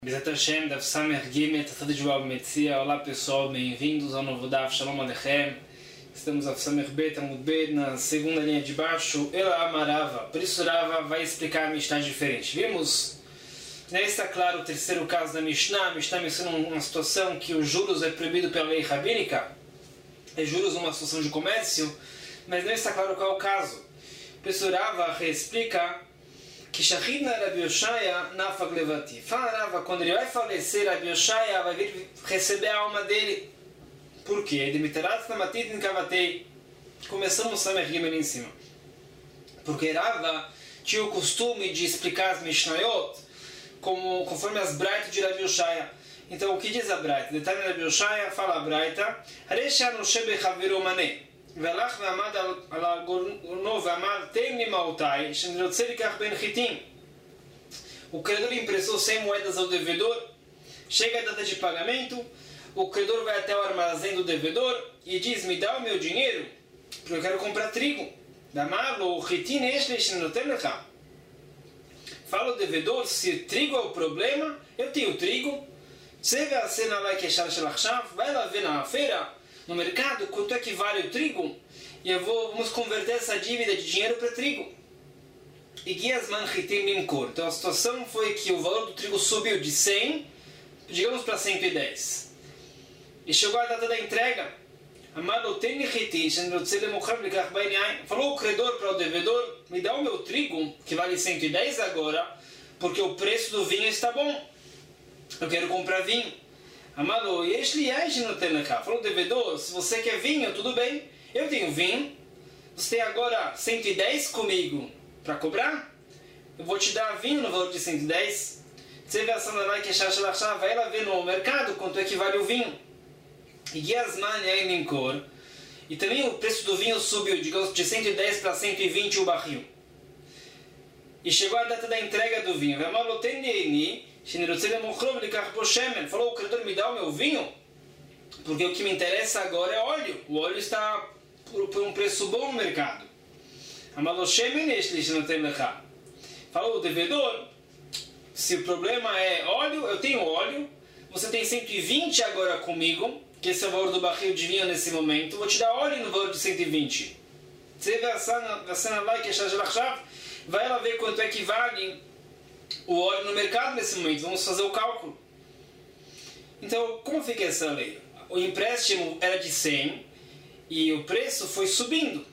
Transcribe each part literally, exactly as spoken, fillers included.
Bezat Hashem, Daf Samer Gimel, Tassada de Baal Metzia. Olá pessoal, bem-vindos ao novo Daf, Shalom Aleichem. Estamos a Samer Bet, Amud Bet, na segunda linha de baixo, Ela Amarava. Por isso Rava vai explicar a Mishnah diferente. Vimos, né, está claro o terceiro caso da Mishnah. A Mishnah menciona uma situação que os juros é proibido pela lei rabínica. É juros uma situação de comércio, mas não está claro qual é o caso. Por isso Rava reexplica que Shachid na Rabi Yoshaya nafag levati. Fala Rava, quando ele vai falecer, Rabi Yoshaya vai vir receber a alma dele. Por quê? Demitarat namatit nikavatei. Começamos o Samer Gimel em cima. Porque Rava tinha o costume de explicar as Mishnayot como, conforme as Braitas de Rabi Yoshaya. Então, o que diz a Braita? Detalhe Rabi Yoshaya, fala a Braita, Resha no shebe chaviru maneh. והלך ועמד על הגורנו ואמר תן לי מעותיי שאני רוצה לקח בין חיטים. O credor emprestou cem moedas ao devedor, chega a data de pagamento, o credor vai até o armazém do devedor e diz, me dá o meu dinheiro, porque eu quero comprar trigo. Fala o devedor, se trigo é o problema, eu tenho trigo, você vai ser na vai queixar vai lá ver na feira, no mercado, quanto é que vale o trigo, e eu vou, vamos converter essa dívida de dinheiro para trigo. E Giasman Hitim Limkor. Então a situação foi que o valor do trigo subiu de cem, digamos, para cento e dez. E chegou a data da entrega. Falou o credor para o devedor, me dá o meu trigo, que vale cento e dez agora, porque o preço do vinho está bom. Eu quero comprar vinho. Amado, falou o devedor, se você quer vinho, tudo bem, eu tenho vinho, você tem agora cento e dez comigo para cobrar, eu vou te dar vinho no valor de cento e dez, você vai vai lá ver no mercado quanto é que vale o vinho. E também o preço do vinho subiu, digamos, de cento e dez para cento e vinte o barril. E chegou a data da entrega do vinho. Falou, o credor, me dá o meu vinho, porque o que me interessa agora é óleo. O óleo está por, por um preço bom no mercado. Falou o devedor, se o problema é óleo, eu tenho óleo, você tem cento e vinte agora comigo, que esse é o valor do barril de vinho nesse momento, vou te dar óleo no valor de cento e vinte. Vai lá ver quanto é que vale o óleo no mercado nesse momento. Vamos fazer o cálculo. Então, como fica essa lei? O empréstimo era de cem e o preço foi subindo.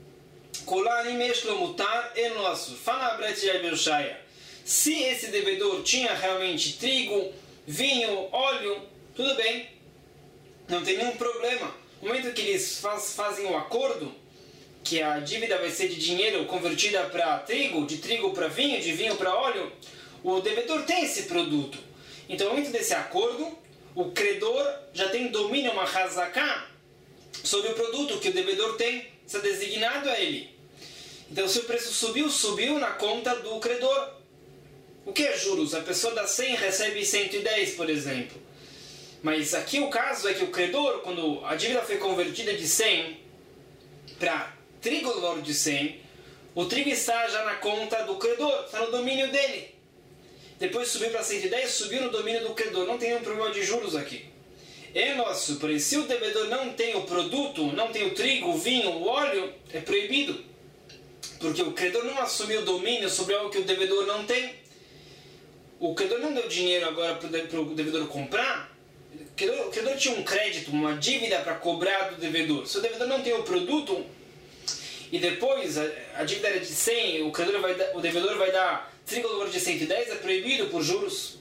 Se esse devedor tinha realmente trigo, vinho, óleo, tudo bem. Não tem nenhum problema. No momento que eles faz, fazem o acordo, que a dívida vai ser de dinheiro convertida para trigo, de trigo para vinho, de vinho para óleo, o devedor tem esse produto. Então, no momento desse acordo, o credor já tem domínio, uma hazaká, sobre o produto que o devedor tem, está designado a ele. Então, se o preço subiu, subiu na conta do credor. O que é juros? A pessoa dá cem recebe cento e dez, por exemplo. Mas aqui o caso é que o credor, quando a dívida foi convertida de cem para trigo no valor de cem, o trigo está já na conta do credor, está no domínio dele. Depois subiu para cento e dez, subiu no domínio do credor. Não tem nenhum problema de juros aqui. É nosso, porém, se o devedor não tem o produto, não tem o trigo, o vinho, o óleo, é proibido. Porque o credor não assumiu o domínio sobre algo que o devedor não tem. O credor não deu dinheiro agora para o devedor comprar. O credor, o credor tinha um crédito, uma dívida para cobrar do devedor. Se o devedor não tem o produto, e depois a, a dívida era de cem, o, credor vai dar, o devedor vai dar trigo no valor de cento e dez, é proibido por juros.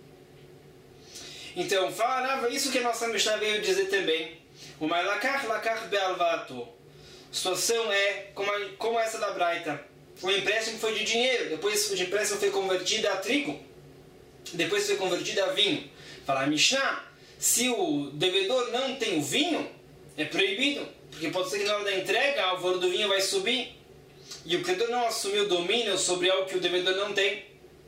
Então, fala, isso que a nossa Mishnah veio dizer também. O Mailakach Lakach Be'alvato. A situação é como, a, como essa da Braita. O empréstimo foi de dinheiro, depois o empréstimo foi convertido a trigo, depois foi convertido a vinho. Fala a Mishnah, se o devedor não tem o vinho, é proibido. Porque pode ser que na hora da entrega o valor do vinho vai subir e o credor não assumiu domínio sobre algo que o devedor não tem.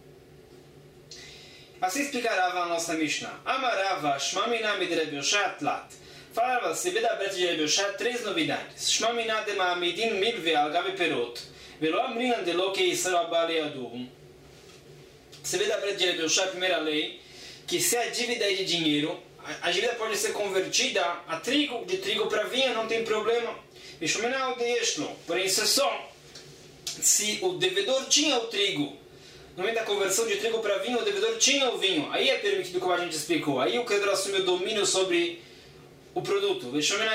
Assim explicarava a nossa Mishnah. Amarava Shmamina de Rabi Yoshaya Tlat. Falava, se vê da Breta de Rabi Yoshaya, três novidades. Shmamina de Ma'amidin Milve Algabe Perot. Velo Amrinan de Lo que Israel Abale Adurum. Se vê da Breta de Rabi Yoshaya, a primeira lei, que se a dívida é de dinheiro, a dívida pode ser convertida a trigo, de trigo para vinho, não tem problema. Porém, isso é só se o devedor tinha o trigo. No momento da conversão de trigo para vinho, o devedor tinha o vinho. Aí é permitido, como a gente explicou. Aí o credor assume o domínio sobre o produto.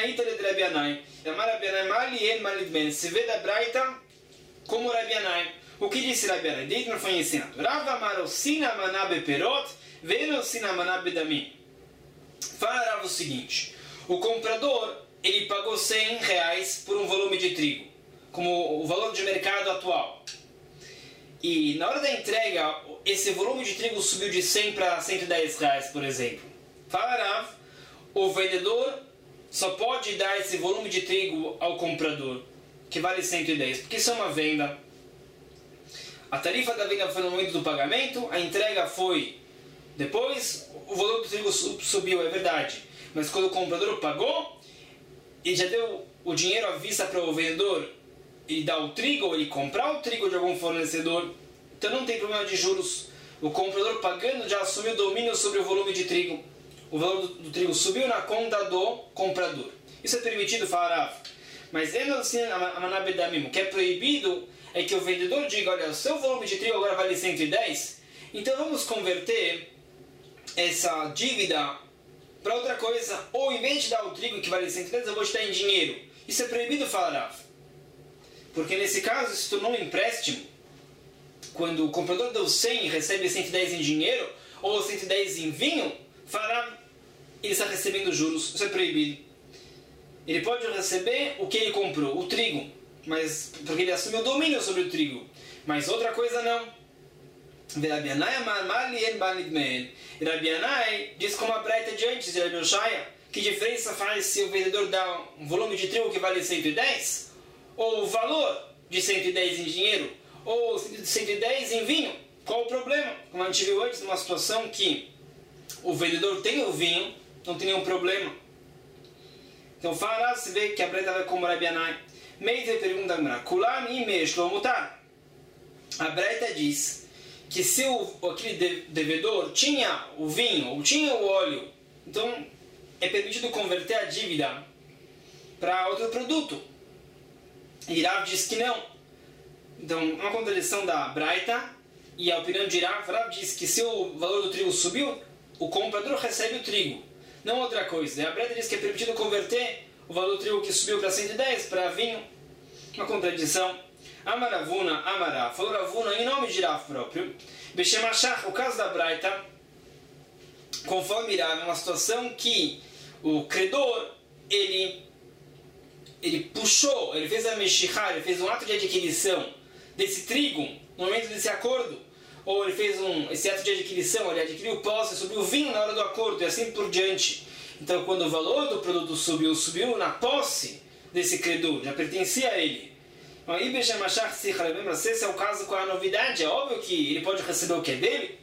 Se vê da Braita como Rabi Anai. O que disse Rabi Anai? Desde não foi ensinado. Rav amar osina maná beperot, veio osina maná bedamim. Fala Rav o seguinte: o comprador ele pagou cem reais por um volume de trigo, como o valor de mercado atual. E na hora da entrega, esse volume de trigo subiu de cem para cento e dez reais, por exemplo. Fala Rav, o vendedor só pode dar esse volume de trigo ao comprador, que vale cento e dez, porque isso é uma venda. A tarifa da venda foi no momento do pagamento, a entrega foi depois, o volume do trigo subiu, é verdade. Mas quando o comprador pagou, ele já deu o dinheiro à vista para o vendedor, ele dá o trigo, ou ele comprar o trigo de algum fornecedor, então não tem problema de juros. O comprador pagando já assumiu o domínio sobre o volume de trigo. O valor do, do trigo subiu na conta do comprador. Isso é permitido, falar. Mas o que é proibido é que o vendedor diga: olha, o seu volume de trigo agora vale cento e dez, então vamos converter essa dívida para outra coisa, ou em vez de dar o trigo que vale cento e dez, eu vou te dar em dinheiro. Isso é proibido, falar. Porque nesse caso se tornou um empréstimo. Quando o comprador deu cem e recebe cento e dez em dinheiro, ou cento e dez em vinho, fará, ele está recebendo juros. Isso é proibido. Ele pode receber o que ele comprou, o trigo, mas porque ele assumiu o domínio sobre o trigo. Mas outra coisa não. Rabi Anai diz como a Braita de antes, de Rabi Oshaya, que diferença faz se o vendedor dá um volume de trigo que vale cento e dez, ou o valor de cento e dez em dinheiro, ou cento e dez em vinho? Qual o problema? Como a gente viu antes, numa situação que o vendedor tem o vinho, não tem nenhum problema. Então fala, se vê que a Braita vai como Rabi Anai. Meite pergunta a Kulan imesh lo mutar. A Braita diz que se o, aquele devedor tinha o vinho ou tinha o óleo, então é permitido converter a dívida para outro produto. E Rav diz que não. Então, uma contradição da Braita e a opinião de Rav. Rav diz que se o valor do trigo subiu, o comprador recebe o trigo, não outra coisa. E a Braita diz que é permitido converter o valor do trigo que subiu para cento e dez para vinho. Uma contradição. Amaravuna, Amará, falou Ravuna em nome de Rav próprio. Beshemashach, o caso da Braita, conforme Rav, é uma situação que o credor, ele, ele puxou, ele fez a Meshihá, ele fez um ato de adquisição desse trigo, no momento desse acordo, ou ele fez um, esse ato de adquisição, ele adquiriu posse, subiu o vinho na hora do acordo, e assim por diante. Então, quando o valor do produto subiu, subiu na posse desse credor, já pertencia a ele. Esse é o caso com a novidade. É óbvio que ele pode receber o que é dele.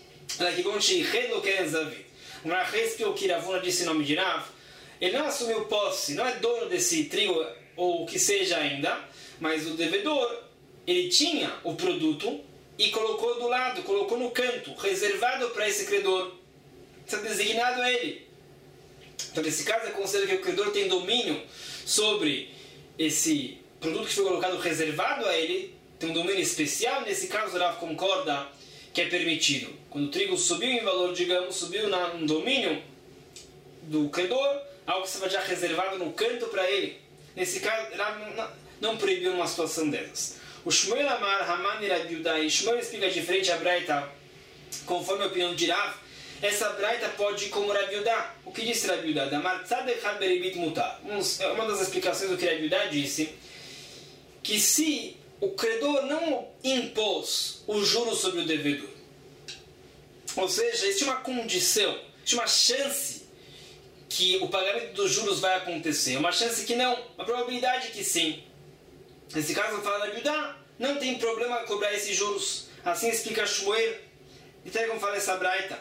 Uma vez que o Kiravuna disse em nome de Rav, ele não assumiu posse, não é dono desse trigo ou o que seja ainda, mas o devedor, ele tinha o produto e colocou do lado, colocou no canto, reservado para esse credor. Está designado a ele. Então, nesse caso, é considerado que o credor tem domínio sobre esse produto que foi colocado reservado a ele, tem um domínio especial. Nesse caso, o Rav concorda que é permitido. Quando o trigo subiu em valor, digamos, subiu no domínio do credor, algo que estava já reservado no canto para ele. Nesse caso, Rav não, não proibiu uma situação dessas. O Shmuel Amar Haman Rabi Yudai, Shmuel explica diferente a Braita, conforme a opinião de Rav. Essa Braita pode ir como Rabi Yudá. O que disse Rabi Yudá? Uma das explicações do que Rabi Yudá disse, que se o credor não impôs o juro sobre o devedor, ou seja, existe uma condição, existe uma chance que o pagamento dos juros vai acontecer, uma chance que não, uma probabilidade que sim. Nesse caso, fala Rabi Yudá, não tem problema cobrar esses juros. Assim explica Shmuel. E até como fala essa Braita,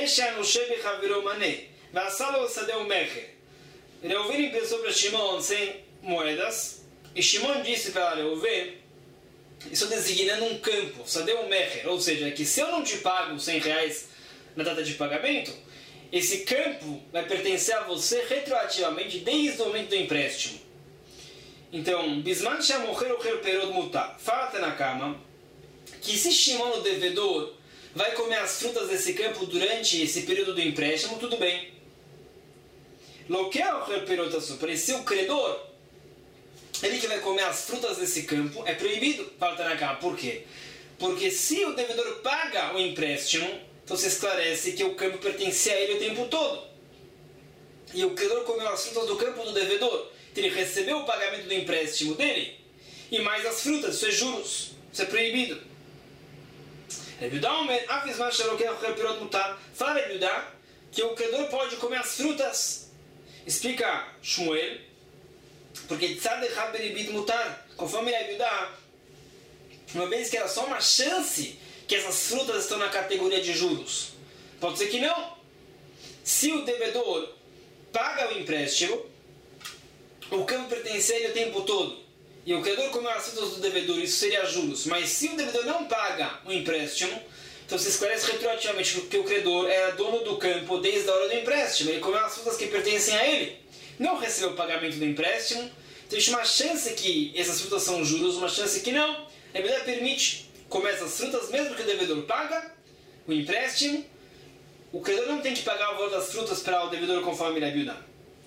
Reuven pensou para Shimon sem moedas, e Shimon disse para Reuven, estou designando um campo, Sadeu Mecher, ou seja, que se eu não te pago cem reais na data de pagamento, esse campo vai pertencer a você retroativamente desde o momento do empréstimo. Então, Bisman Shamocher Ocher Perod Mutar. Fala na cama que se Shimon, o devedor, vai comer as frutas desse campo durante esse período do empréstimo, tudo bem. Loquel Ocher Perod Asupra. E se o credor, ele que vai comer as frutas desse campo, é proibido. Fala na cama. Por quê? Porque se o devedor paga o empréstimo, então se esclarece que o campo pertencia a ele o tempo todo. E o credor comeu as frutas do campo do devedor. Então ele recebeu o pagamento do empréstimo dele. E mais as frutas, isso é juros. Isso é proibido. Fala Rebudá que o credor pode comer as frutas. Explica Shmuel. Porque tzad echad beribit mutar. Conforme Rebudá, uma vez que era só uma chance que essas frutas estão na categoria de juros. Pode ser que não. Se o devedor paga o empréstimo, o campo pertence a ele o tempo todo, e o credor comeu as frutas do devedor, isso seria juros. Mas se o devedor não paga o empréstimo, então se esclarece retroativamente que o credor era dono do campo desde a hora do empréstimo. Ele comeu as frutas que pertencem a ele, não recebeu o pagamento do empréstimo, então existe uma chance que essas frutas são juros, uma chance que não. A Bíblia permite comer essas frutas, mesmo que o devedor paga o empréstimo. O credor não tem que pagar o valor das frutas para o devedor, conforme a Bíblia.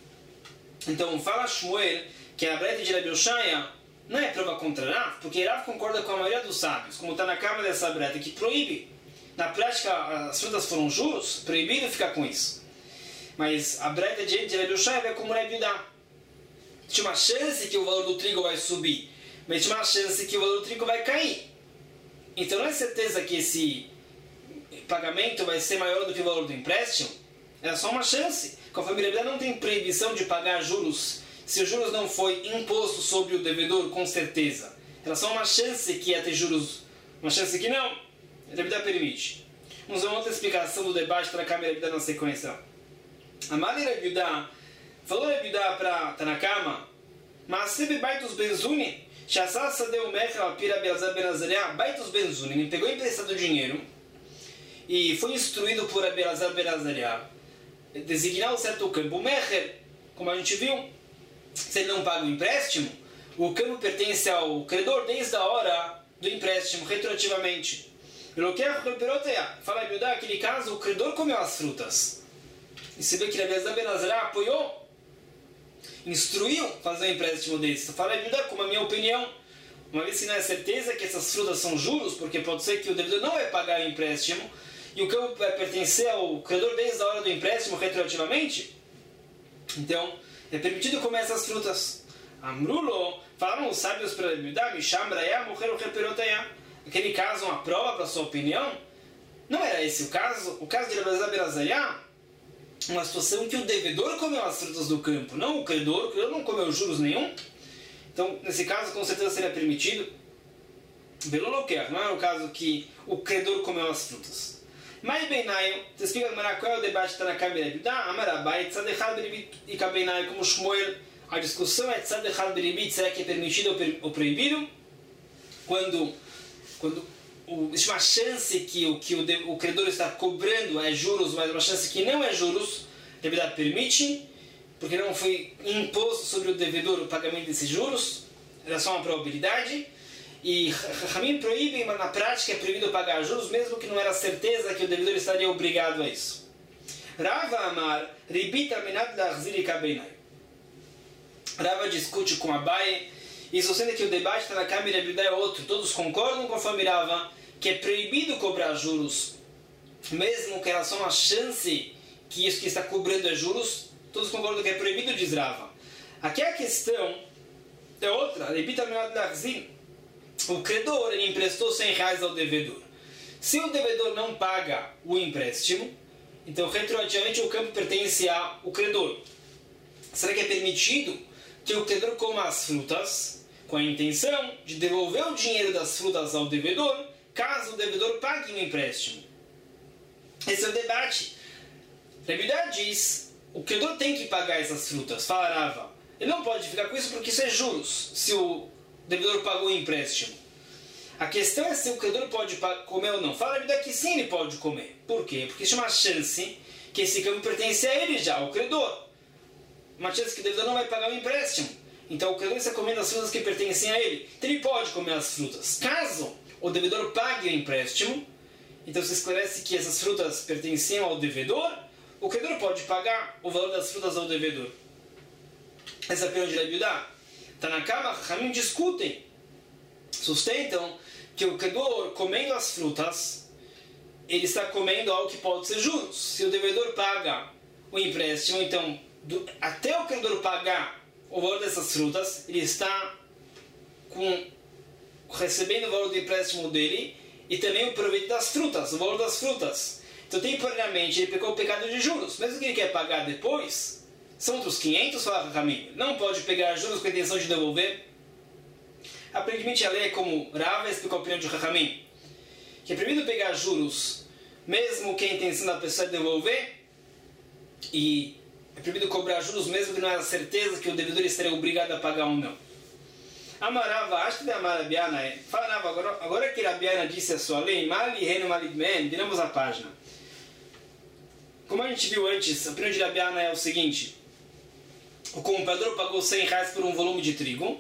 Então, fala Shmuel que a breta de Rabi Oshaya não é prova contra Rav, porque Rav concorda com a maioria dos sábios, como está na cama dessa breta, que proíbe. Na prática, as frutas foram juros, proibido ficar com isso. Mas a breta de Rabi Oshaya vai como Rabi Yudá. Tinha uma chance que o valor do trigo vai subir, mas tinha uma chance que o valor do trigo vai cair. Então não é certeza que esse pagamento vai ser maior do que o valor do empréstimo. É só uma chance. Conforme a Bíblia não tem proibição de pagar juros se os juros não foi imposto sobre o devedor, com certeza. Era só uma chance que ia ter juros, uma chance que não. A Bíblia permite. Vamos ver uma outra explicação do debate para a câmera da Bíblia na sequência. A maneira de Bíblia falou a Bíblia para Tanakama, mas se Baitus Benzuni, Shassasa deu Mecha Pira Beazar Benazaria, Baitus Benzuni, ele pegou emprestado dinheiro e foi instruído por Beazar Benazaria designar um certo campo. O Mecher, como a gente viu, se ele não paga o empréstimo, o campo pertence ao credor desde a hora do empréstimo, retroativamente. Pelo que fala a Bíblia, naquele caso, o credor comeu as frutas. E se vê que Beazar Benazaria apoiou, instruiu fazer um empréstimo desse. Fala a Bíblia, como a minha opinião, uma vez que não é certeza que essas frutas são juros, porque pode ser que o devedor não vai pagar o empréstimo, e o campo vai pertencer ao credor desde a hora do empréstimo, retroativamente, então é permitido comer essas frutas. Amrulo, falaram os sábios para a Bíblia, Mishambraya, morrer o reperotaya. Aquele caso, uma prova para a sua opinião, não era esse o caso. O caso de Beazar Benazaria, uma situação em que o devedor comeu as frutas do campo, não o credor. O credor não comeu juros nenhum. Então, nesse caso, com certeza seria permitido. Belo não quer, não é o caso que o credor comeu as frutas. Mas Benaio, você explica qual é o debate que está na câmera de Bíblia? Amarabai, Tzadechad Beribit e Kabenaio, como Shmuel. A discussão é Tzadechad Beribit, será que é permitido ou proibido? Quando, quando o, existe uma chance que, o, que o, o credor está cobrando é juros, mas uma chance que não é juros, a Bíblia permite, porque não foi imposto sobre o devedor o pagamento desses juros, era só uma probabilidade. E Ramim proíbe, mas na prática é proibido pagar juros, mesmo que não era certeza que o devedor estaria obrigado a isso. Rava Amar, Ribita Minad Lachziri Kabenai. Rava discute com Abai, e sendo que o debate está na câmera de é outro. Todos concordam conforme Rava que é proibido cobrar juros, mesmo que era só uma chance que isso que está cobrando é juros. Todos concordam que é proibido, diz Rava. Aqui a questão é outra. Ribita Minad Lachziri. O credor ele emprestou cem reais ao devedor. Se o devedor não paga o empréstimo, então retroativamente o campo pertence ao credor. Será que é permitido que o credor coma as frutas com a intenção de devolver o dinheiro das frutas ao devedor, caso o devedor pague o empréstimo? Esse é o debate. A Bíblia diz, o credor tem que pagar essas frutas. Fala Rava, ele não pode ficar com isso porque isso é juros, se o o devedor pagou o empréstimo. A questão é se o credor pode comer ou não. Fala a que sim, ele pode comer. Por quê? Porque existe uma chance que esse campo pertence a ele já, ao credor. Uma chance que o devedor não vai pagar o empréstimo. Então o credor está comendo as frutas que pertencem a ele. Então ele pode comer as frutas. Caso o devedor pague o empréstimo, então se esclarece que essas frutas pertenciam ao devedor, o credor pode pagar o valor das frutas ao devedor. Essa é a opinião de Rabi Yudá. Tanakama, Ramim discutem, sustentam que o credor, comendo as frutas, ele está comendo algo que pode ser juros. Se o devedor paga o empréstimo, então, do, até o credor pagar o valor dessas frutas, ele está com, recebendo o valor do empréstimo dele e também o proveito das frutas, o valor das frutas. Então, temporariamente, ele pegou o pecado de juros. Mesmo que ele quer pagar depois, são outros quinhentos, fala Ramim. Não pode pegar juros com a intenção de devolver. Aparentemente a lei é como Rava explicou a opinião de Ramim, que é proibido pegar juros, mesmo que a intenção da pessoa é devolver, e é proibido cobrar juros, mesmo que não há certeza que o devedor estaria obrigado a pagar ou não. Amarava, acho que da Marabiana é. Fala, Rava, agora, agora que Rabiana disse a sua lei, Mali, Reno, Malidmen, viramos a página. Como a gente viu antes, a opinião de Rabiana é o seguinte: o comprador pagou cem reais por um volume de trigo,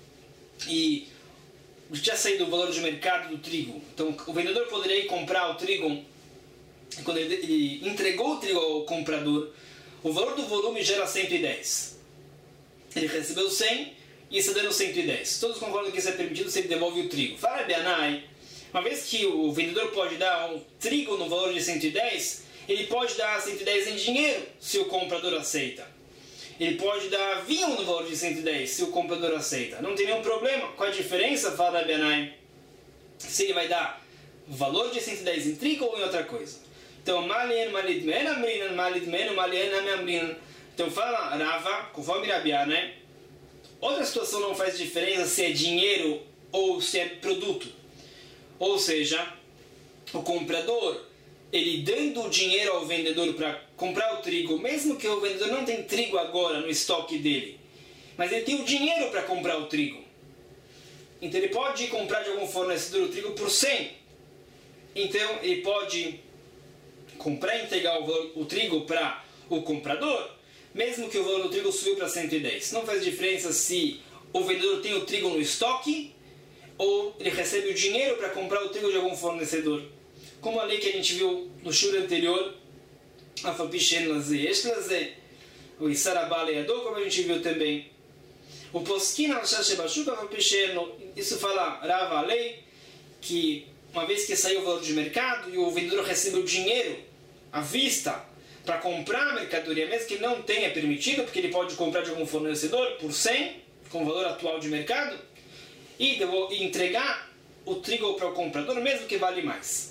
e tinha saído o valor de mercado do trigo. Então o vendedor poderia ir comprar o trigo, e quando ele, ele entregou o trigo ao comprador, o valor do volume já era cento e dez. Ele recebeu cem e está dando cento e dez. Todos concordam que isso é permitido se ele devolve o trigo. Fala Bianai, uma vez que o vendedor pode dar um trigo no valor de cento e dez, ele pode dar cento e dez em dinheiro se o comprador aceita. Ele pode dar vinho no valor de cento e dez se o comprador aceita. Não tem nenhum problema. Qual a diferença? Fala Bianai. Se ele vai dar o valor de cento e dez em trigo ou em outra coisa. Então, malien, malidmen, amrinan, malidmen, malien, amrinan. Então, fala Rava, conforme Rabiana, outra situação não faz diferença se é dinheiro ou se é produto. Ou seja, o comprador, ele dando o dinheiro ao vendedor para comprar o trigo, mesmo que o vendedor não tem trigo agora no estoque dele, mas ele tem o dinheiro para comprar o trigo. Então ele pode ir comprar de algum fornecedor o trigo por cem. Então ele pode comprar e entregar o, valor, o trigo para o comprador, mesmo que o valor do trigo subiu para cento e dez. Não faz diferença se o vendedor tem o trigo no estoque ou ele recebe o dinheiro para comprar o trigo de algum fornecedor. Como a lei que a gente viu no shur anterior, a Fapishen Lazé, Eshlazé, o Isarabaleador, como a gente viu também. O Poskin al-Shashebashuk, a Fapishen, isso fala Rava, a lei, que uma vez que saiu o valor de mercado e o vendedor recebe o dinheiro à vista para comprar a mercadoria, mesmo que não tenha permitido, porque ele pode comprar de algum fornecedor por cem, com o valor atual de mercado, e entregar o trigo para o comprador, mesmo que vale mais.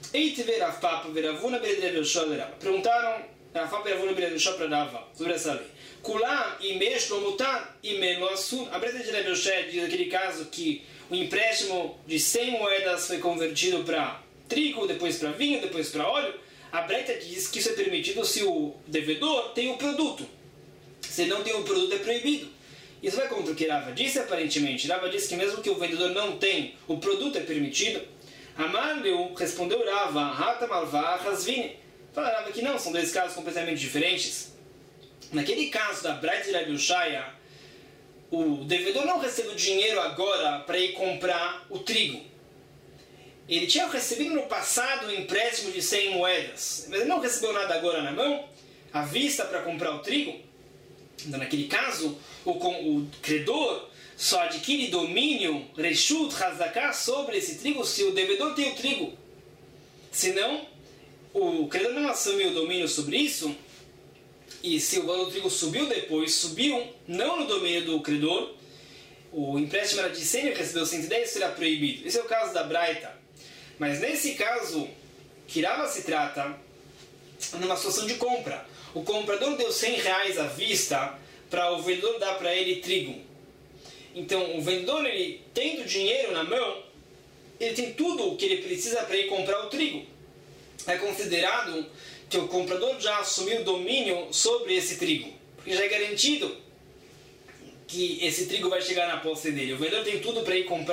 Perguntaram Rafá Peravuna Beravishó para Rava sobre essa lei. Kulam imesh lo mutar imen lo asur. A Breta de Rabi Yoshé diz aquele caso que o empréstimo de cem moedas foi convertido para trigo, depois para vinho, depois para óleo. A Breta diz que isso é permitido se o devedor tem o produto. Se não tem o produto, é proibido. Isso vai contra o que Rava disse, aparentemente. Rava disse que mesmo que o vendedor não tem o produto, é permitido. Amarleu respondeu Rava, Hata Malvá, Hasvini. Fala Rava que não, são dois casos completamente diferentes. Naquele caso da Braita de Rabi Yoshaya, o devedor não recebeu dinheiro agora para ir comprar o trigo. Ele tinha recebido no passado um empréstimo de cem moedas, mas ele não recebeu nada agora na mão, à vista para comprar o trigo. Então, naquele caso, o, o credor só adquire domínio, reshut, hazaká, sobre esse trigo se o devedor tem o trigo. Senão, o credor não assumiu o domínio sobre isso, e se o valor do trigo subiu depois, subiu não no domínio do credor, o empréstimo era de cem e recebeu cento e dez, será proibido. Esse é o caso da Braita. Mas nesse caso, que Rava se trata numa situação de compra. O comprador deu cem reais à vista para o vendedor dar para ele trigo. Então, o vendedor, ele tendo dinheiro na mão, ele tem tudo o que ele precisa para ir comprar o trigo. É considerado que o comprador já assumiu domínio sobre esse trigo, porque já é garantido que esse trigo vai chegar na posse dele. O vendedor tem tudo para ir comprar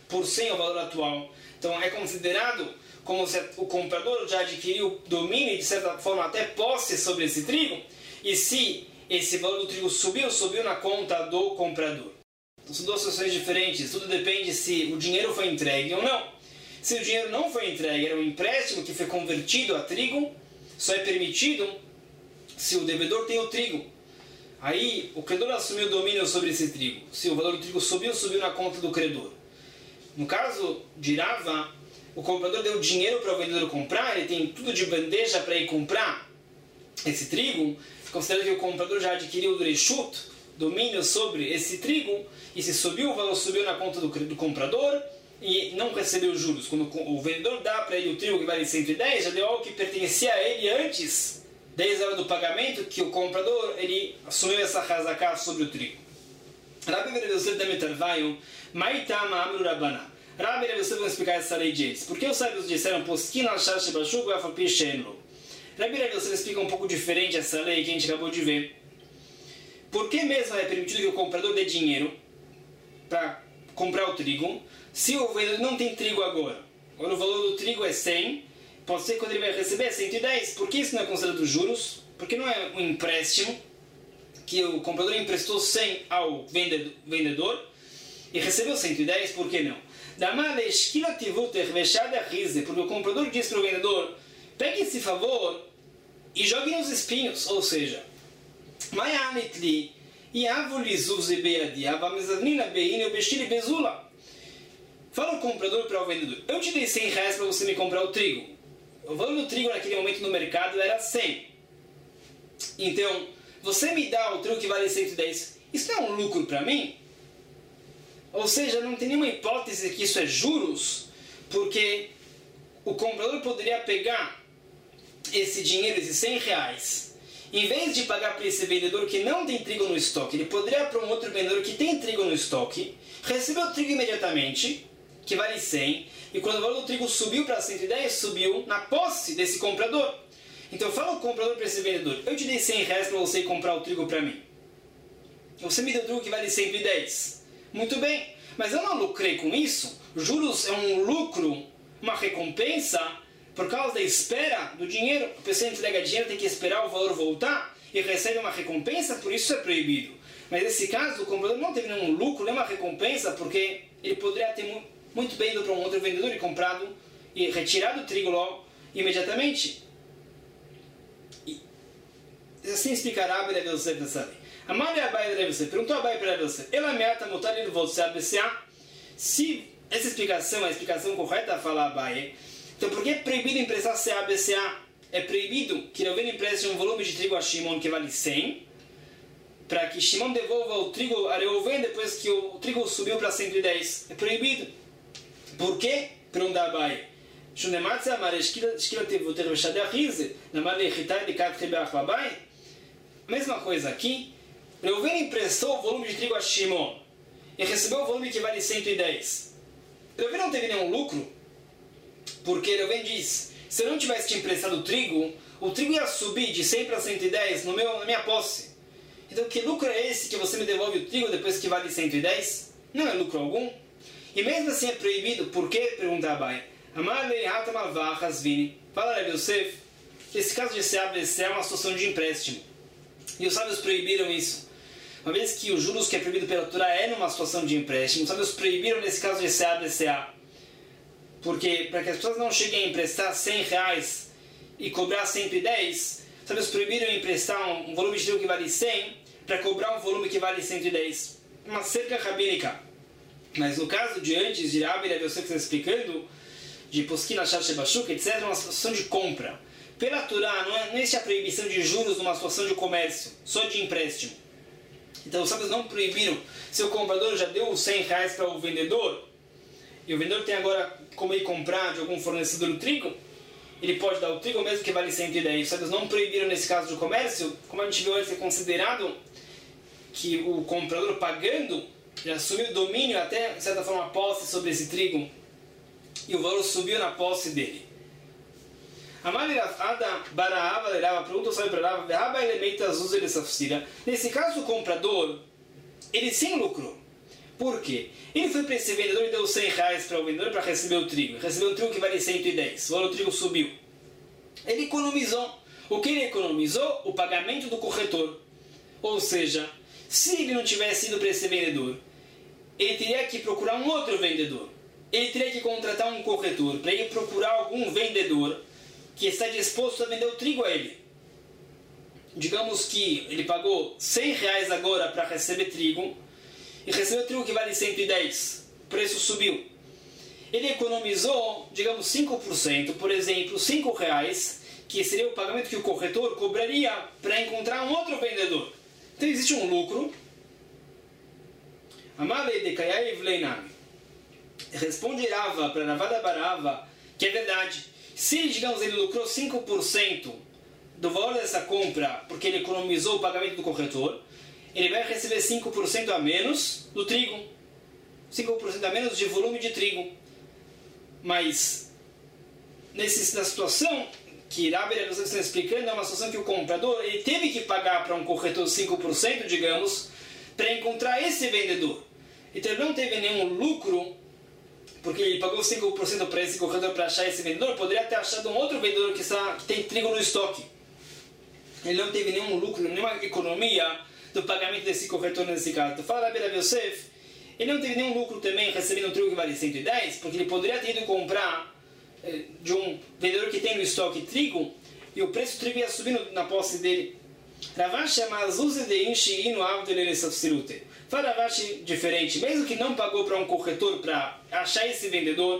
por cem o valor atual. Então é considerado como se o comprador já adquiriu domínio e de certa forma até posse sobre esse trigo, e se esse valor do trigo subiu, subiu na conta do comprador. Então são duas situações diferentes, tudo depende se o dinheiro foi entregue ou não. Se o dinheiro não foi entregue, era um empréstimo que foi convertido a trigo, só é permitido se o devedor tem o trigo. Aí o credor assumiu o domínio sobre esse trigo. Se o valor do trigo subiu, subiu na conta do credor. No caso de Rava, o comprador deu dinheiro para o vendedor comprar, ele tem tudo de bandeja para ir comprar esse trigo, considera que o comprador já adquiriu o reshut, domínio sobre esse trigo, e se subiu, o valor subiu na conta do, do comprador e não recebeu juros. Quando o vendedor dá para ele o trigo que vale cento e dez, já deu algo que pertencia a ele antes, desde a hora do pagamento, que o comprador ele assumiu essa hazaká sobre o trigo. Rabbi e Rabbi Yosef da Metarvaio, Maitama Amru Rabbaná. Rabbi e Rabbi Yosef vão explicar essa lei deles. Por que os sábios disseram Poskin al-Shar Shebashuk Vafapi Shenlo? Rabbi e Rabbi Yosef explica um pouco diferente essa lei que a gente acabou de ver. Por que mesmo é permitido que o comprador dê dinheiro para comprar o trigo, se o vendedor não tem trigo agora? Agora o valor do trigo é cem, pode ser que quando ele vai receber cento e dez. Por que isso não é considerado juros? Porque não é um empréstimo que o comprador emprestou cem ao vendedor e recebeu cento e dez, por que não? Porque o comprador diz para o vendedor, pegue esse favor e jogue nos espinhos, ou seja, fala o comprador para o vendedor, eu te dei cem reais para você me comprar o trigo. O valor do trigo naquele momento no mercado era cem. Então, você me dá o trigo que vale cento e dez. Isso não é um lucro para mim? Ou seja, não tem nenhuma hipótese que isso é juros, porque o comprador poderia pegar esse dinheiro, esses cem reais, em vez de pagar para esse vendedor que não tem trigo no estoque, ele poderia para um outro vendedor que tem trigo no estoque, receber o trigo imediatamente, que vale cem, e quando o valor do trigo subiu para cento e dez, subiu na posse desse comprador. Então fala o comprador para esse vendedor, eu te dei cem reais para você comprar o trigo para mim. Você me deu o trigo que vale cento e dez. Muito bem, mas eu não lucrei com isso. Juros é um lucro, uma recompensa, por causa da espera do dinheiro. A pessoa entrega dinheiro, tem que esperar o valor voltar e recebe uma recompensa, por isso é proibido. Mas nesse caso, o comprador não teve nenhum lucro, nem uma recompensa, porque ele poderia ter muito bem ido para um outro vendedor e comprado e retirado o trigo logo, imediatamente. E assim explicará a Rabbi Yosef dessa lei. Amar Abai Rabbi Yosef, perguntou a Abai para Rabbi Yosef, ela meata mutar ele você A B C A? Se essa explicação é a explicação correta, fala Abai, então por que é proibido emprestar C A B C A? É proibido que Reuven empreste um volume de trigo a Shimon que vale cem, para que Shimon devolva o trigo a Reuven depois que o trigo subiu para cento e dez. É proibido. Por quê? Pergunta Abai. Mesma coisa aqui. Reuven emprestou o volume de trigo a Shimon e recebeu o volume que vale cento e dez. Reuven não teve nenhum lucro, porque Reuven diz, se eu não tivesse te emprestado o trigo, o trigo ia subir de cem para cento e dez no meu, na minha posse. Então que lucro é esse que você me devolve o trigo depois que vale cento e dez? Não é lucro algum. E mesmo assim é proibido, por quê? Pergunta Abai. Fala Rabbi Yosef que esse caso de C A B C é uma situação de empréstimo. E os sábios proibiram isso. Uma vez que os juros que é proibido pela Torá é numa situação de empréstimo, os sábios proibiram nesse caso de C A B C A. Porque para que as pessoas não cheguem a emprestar cem reais e cobrar cento e dez, os sábios proibiram emprestar um, um volume de trigo que vale cem para cobrar um volume que vale cento e dez. Uma cerca rabínica. Mas no caso de antes, de Rabbi Rabbi Yosef que está explicando, de Poskin al-Shar Shebashuk, etcétera, é uma situação de compra. Pela Torá, não, é, não existe a proibição de juros numa situação de comércio, só de empréstimo. Então os sábios não proibiram. Se o comprador já deu cem reais para o vendedor, e o vendedor tem agora como ir comprar de algum fornecedor o trigo, ele pode dar o trigo mesmo que vale cento e dez. Os sábios não proibiram nesse caso de comércio, como a gente viu antes, é considerado que o comprador pagando já assumiu o domínio, até de certa forma, a posse sobre esse trigo, e o valor subiu na posse dele. Nesse caso, o comprador, ele sim lucrou, Por quê? Ele foi para esse vendedor e deu cem reais para o vendedor para receber o trigo. Recebeu um trigo que vale cento e dez. O valor do trigo subiu. Ele economizou. O que ele economizou? O pagamento do corretor. Ou seja, se ele não tivesse ido para esse vendedor, ele teria que procurar um outro vendedor. Ele teria que contratar um corretor para ir procurar algum vendedor que está disposto a vender o trigo a ele. Digamos que ele pagou cem reais agora para receber trigo e recebeu trigo que vale cento e dez. O preço subiu. Ele economizou, digamos, cinco por cento, por exemplo, cinco reais, que seria o pagamento que o corretor cobraria para encontrar um outro vendedor. Então existe um lucro. Amale de Kayai Vleinami. Responde Rava para Ravada Barava que é verdade. Se, digamos, ele lucrou cinco por cento do valor dessa compra porque ele economizou o pagamento do corretor, ele vai receber cinco por cento a menos do trigo. cinco por cento a menos de volume de trigo. Mas, nesse, na situação que Rabi e Rabi estão explicando, é uma situação que o comprador ele teve que pagar para um corretor cinco por cento, digamos, para encontrar esse vendedor. Então ele não teve nenhum lucro, porque ele pagou cinco por cento para esse corretor para achar esse vendedor, poderia ter achado um outro vendedor que, está, que tem trigo no estoque. Ele não teve nenhum lucro, nenhuma economia do pagamento desse corretor nesse caso. Então fala Rabi Rabi Yosef, ele não teve nenhum lucro também recebendo um trigo que vale cento e dez, porque ele poderia ter ido comprar eh, de um vendedor que tem no estoque trigo, e o preço do trigo ia subindo na posse dele. Ravashi Amazuze de Inshi Inu Avdelele Safsirute. Fala Ravashi diferente, mesmo que não pagou para um corretor para achar esse vendedor,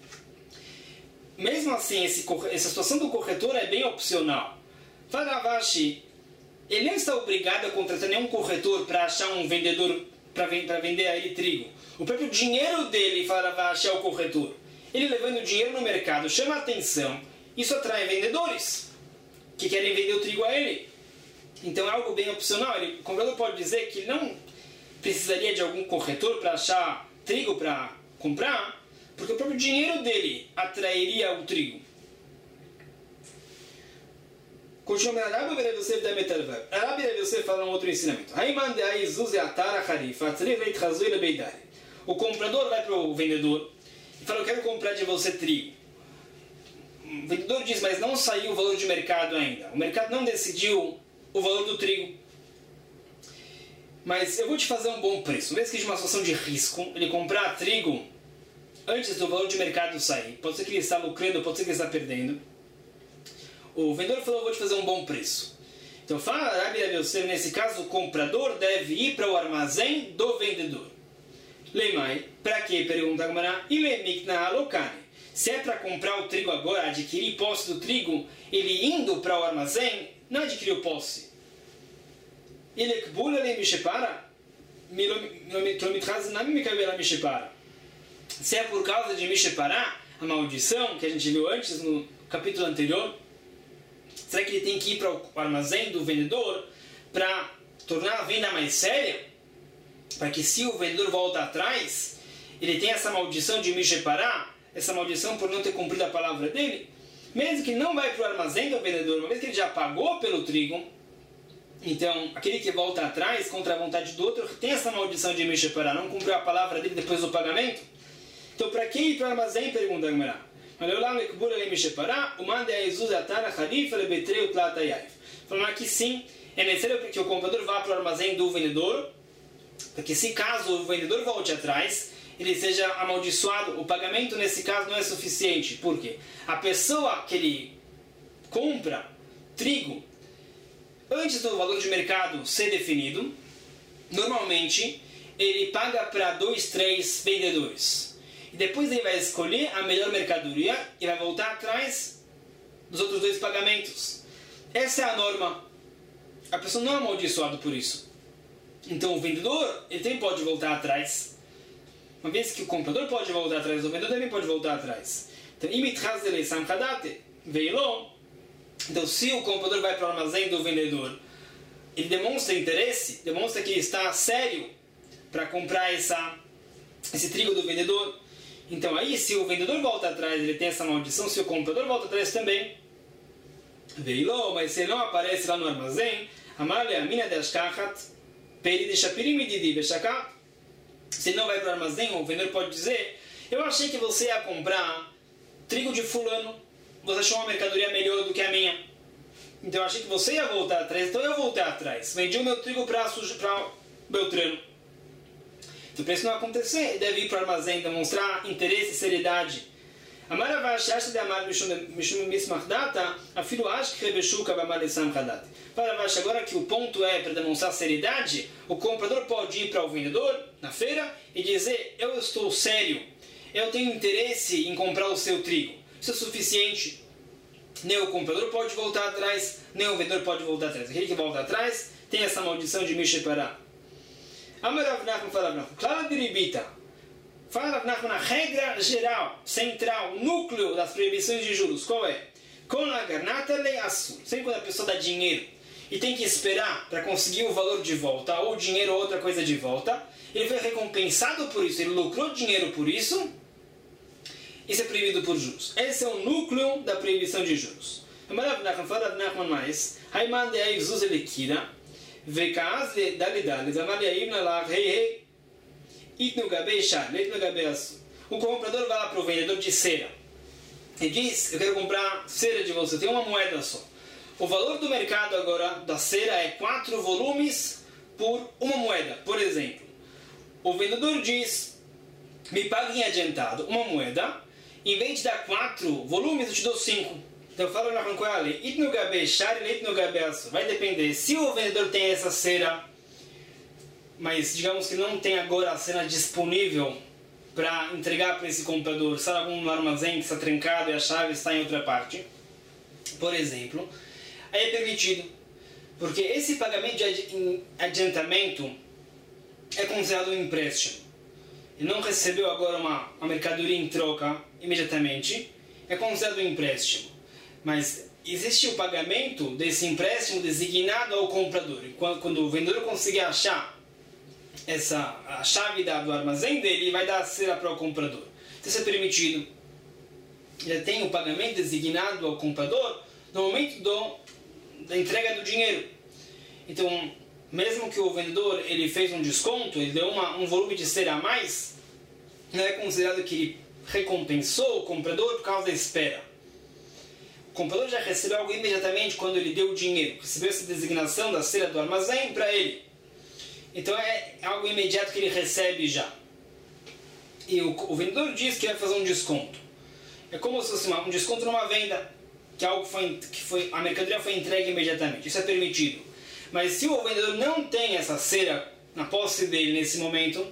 mesmo assim, esse, essa situação do corretor é bem opcional. Fala Ravashi, ele não está obrigado a contratar nenhum corretor para achar um vendedor para vender a ele trigo. O próprio dinheiro dele, fala Ravashi, é o corretor. Ele levando o dinheiro no mercado chama a atenção. Isso atrai vendedores que querem vender o trigo a ele. Então é algo bem opcional. Ele, o comprador pode dizer que não precisaria de algum corretor para achar trigo para comprar, porque o próprio dinheiro dele atrairia o trigo. Continua Rabi Rabi Yosef da Metalvar. Rabi Rabi Yosef fala um outro ensinamento. O comprador vai para o vendedor e fala: eu quero comprar de você trigo. O vendedor diz: mas não saiu o valor de mercado ainda. O mercado não decidiu o valor do trigo. Mas eu vou te fazer um bom preço. Uma vez que de uma situação de risco, ele comprar trigo antes do valor de mercado sair. Pode ser que ele está lucrando, pode ser que ele está perdendo. O vendedor falou: eu vou te fazer um bom preço. Então fala Rabi Rabi Yosef, nesse caso o comprador deve ir para o armazém do vendedor. Lemai, para que? Pergunta a Gemara. Ilemikna alokane. Se é para comprar o trigo agora, adquirir posse do trigo, ele indo para o armazém, não adquiriu posse. Se é por causa de Mishepará, a maldição que a gente viu antes no capítulo anterior, será que ele tem que ir para o armazém do vendedor para tornar a venda mais séria? Para que se o vendedor volta atrás, ele tem essa maldição de Mishepará, essa maldição por não ter cumprido a palavra dele? Mesmo que não vai para o armazém do vendedor, uma vez que ele já pagou pelo trigo, então aquele que volta atrás contra a vontade do outro tem essa maldição de Mishepará, não cumpriu a palavra dele depois do pagamento. Então para que ir para o armazém? Pergunta a Gemara. Falando aqui sim, é necessário que o comprador vá para o armazém do vendedor, porque se caso o vendedor volte atrás, ele seja amaldiçoado. O pagamento nesse caso não é suficiente. Por quê? A pessoa que ele compra trigo antes do valor de mercado ser definido, normalmente ele paga para dois, três vendedores. E depois ele vai escolher a melhor mercadoria e vai voltar atrás dos outros dois pagamentos. Essa é a norma. A pessoa não é amaldiçoada por isso. Então o vendedor, ele também pode voltar atrás. Uma vez que o comprador pode voltar atrás, o vendedor também pode voltar atrás. Então, então se o comprador vai para o armazém do vendedor, ele demonstra interesse, demonstra que ele está sério para comprar essa, esse trigo do vendedor. Então aí, se o vendedor volta atrás, ele tem essa maldição, se o comprador volta atrás também. Veilou, mas se ele não aparece lá no armazém, Amalha, a mina de Ashkachat, Peri de Shapirim e Didi, Beshaká. Se ele não vai para o armazém, o vendedor pode dizer: eu achei que você ia comprar trigo de fulano, você achou uma mercadoria melhor do que a minha. Então eu achei que você ia voltar atrás, então eu voltei atrás. Vendi o meu trigo para Beltrano. Então para isso não acontecer, ele deve ir para o armazém, demonstrar interesse e seriedade. Amar Avash de Amar Mishum Mismach Data, afilo acho que Rebeshuka Bamar Esam Hadat. Para Avash, agora que o ponto é para demonstrar seriedade, o comprador pode ir para o vendedor na feira e dizer: eu estou sério, eu tenho interesse em comprar o seu trigo. Isso é suficiente. Nem o comprador pode voltar atrás, nem o vendedor pode voltar atrás. Aquele que volta atrás tem essa maldição de Mishepará. Amar Rav Nachman fala Rav Nachman, claro de ribita. Fala Rav Nachman, a regra geral, central, núcleo das proibições de juros, qual é? Com a garnata lei assur. Sempre quando a pessoa dá dinheiro e tem que esperar para conseguir o valor de volta, ou dinheiro ou outra coisa de volta, ele foi recompensado por isso, ele lucrou dinheiro por isso, isso é proibido por juros. Esse é o núcleo da proibição de juros. Rav Nachman fala Rav Nachman mais, Haiman de Aivzuz Elekira, Vekaaz de Dalidali, Zamali Aivna lá, rei rei, o comprador vai lá para o vendedor de cera e diz: eu quero comprar cera de você, tem uma moeda só. O valor do mercado agora da cera é quatro volumes por uma moeda. Por exemplo, o vendedor diz: me pague em adiantado uma moeda, em vez de dar quatro volumes eu te dou cinco. Então eu falo na Rancoale, vai depender se o vendedor tem essa cera, mas digamos que não tem agora a cena disponível para entregar para esse comprador, sabe, algum armazém que está trancado e a chave está em outra parte, por exemplo, aí é permitido, porque esse pagamento de adiantamento é considerado um empréstimo. Ele não recebeu agora uma, uma mercadoria em troca imediatamente, é considerado um empréstimo, mas existe o pagamento desse empréstimo designado ao comprador, e quando, quando o vendedor conseguir achar essa, a chave da, do armazém dele, e vai dar a cera para o comprador. Então isso é permitido. Ele tem o pagamento designado ao comprador no momento do, da entrega do dinheiro. Então, mesmo que o vendedor ele fez um desconto, ele deu uma, um volume de cera a mais, não é considerado que ele recompensou o comprador por causa da espera. O comprador já recebeu algo imediatamente quando ele deu o dinheiro, recebeu essa designação da cera do armazém para ele. Então é algo imediato que ele recebe já. E o, o vendedor diz que vai fazer um desconto. É como se fosse uma, um desconto numa venda, que algo foi, que foi, a mercadoria foi entregue imediatamente. Isso é permitido. Mas se o vendedor não tem essa cera na posse dele nesse momento,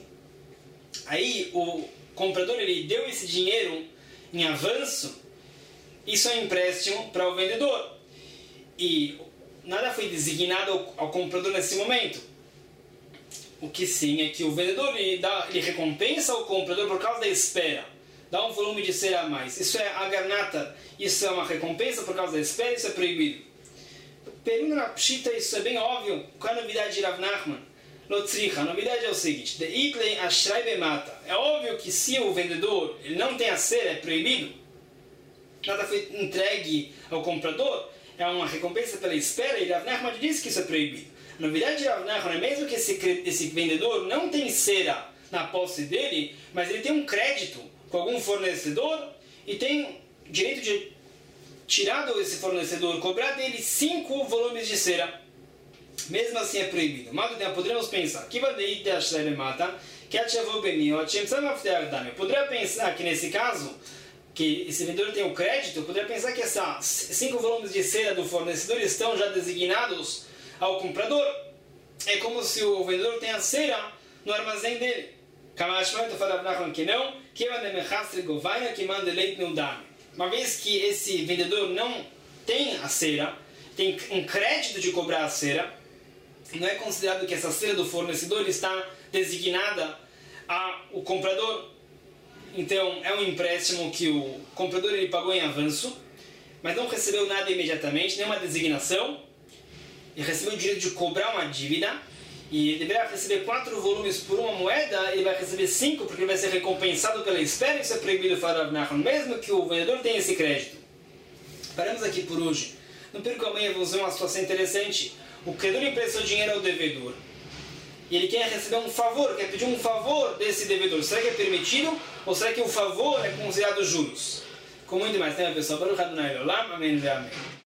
aí o comprador ele deu esse dinheiro em avanço, isso é um empréstimo para o vendedor. E nada foi designado ao, ao comprador nesse momento. O que sim é que o vendedor ele, dá, ele recompensa o comprador por causa da espera. Dá um volume de cera a mais. Isso é a garnata. Isso é uma recompensa por causa da espera. Isso é proibido. Pergunta na Pshita, isso é bem óbvio. Qual é a novidade de Rav Nachman? Lotzricha. A novidade é o seguinte. De itlei ashrai bemata. É óbvio que se o vendedor ele não tem a cera, é proibido. Nada foi entregue ao comprador. É uma recompensa pela espera. E Rav Nachman diz que isso é proibido. A novidade de Rav Nachman é mesmo que esse, esse vendedor não tem cera na posse dele, mas ele tem um crédito com algum fornecedor e tem direito de tirar desse fornecedor, cobrar dele cinco volumes de cera. Mesmo assim é proibido. Mas podemos pensar que poderia pensar que nesse caso, que esse vendedor tem o crédito, poderia pensar que esses cinco volumes de cera do fornecedor estão já designados ao comprador. É como se o vendedor tenha cera no armazém dele. Que não, uma vez que esse vendedor não tem a cera, tem um crédito de cobrar a cera, não é considerado que essa cera do fornecedor está designada ao comprador. Então é um empréstimo que o comprador ele pagou em avanço, mas não recebeu nada imediatamente, nenhuma designação. Ele recebeu o direito de cobrar uma dívida e ele deverá receber quatro volumes por uma moeda, ele vai receber cinco porque ele vai ser recompensado pela espera. Isso é proibido para Rav Nachman, mesmo que o vendedor tenha esse crédito. Paramos aqui por hoje. Não perca amanhã, vamos ver uma situação interessante. O credor emprestou dinheiro ao devedor e ele quer receber um favor, quer pedir um favor desse devedor. Será que é permitido? Ou será que o favor é considerado juros? Com muito mais tempo, pessoal. Baruch Adonai Olam. Amém. Amém.